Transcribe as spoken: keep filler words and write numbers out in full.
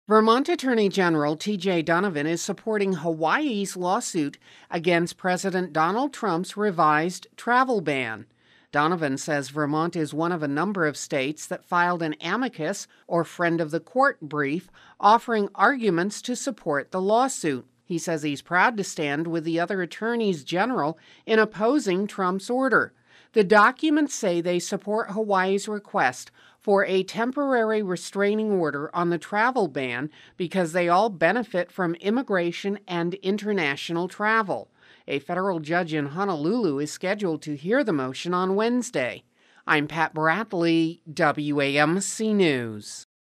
Vermont Attorney General T J Donovan is supporting Hawaii's lawsuit against President Donald Trump's revised travel ban. Donovan says Vermont is one of a number of states that filed an amicus or friend of the court brief offering arguments to support the lawsuit. He says he's proud to stand with the other attorneys general in opposing Trump's order. The documents say they support Hawaii's request for a temporary restraining order on the travel ban because they all benefit from immigration and international travel. A federal judge in Honolulu is scheduled to hear the motion on Wednesday. I'm Pat Bradley, W A M C News.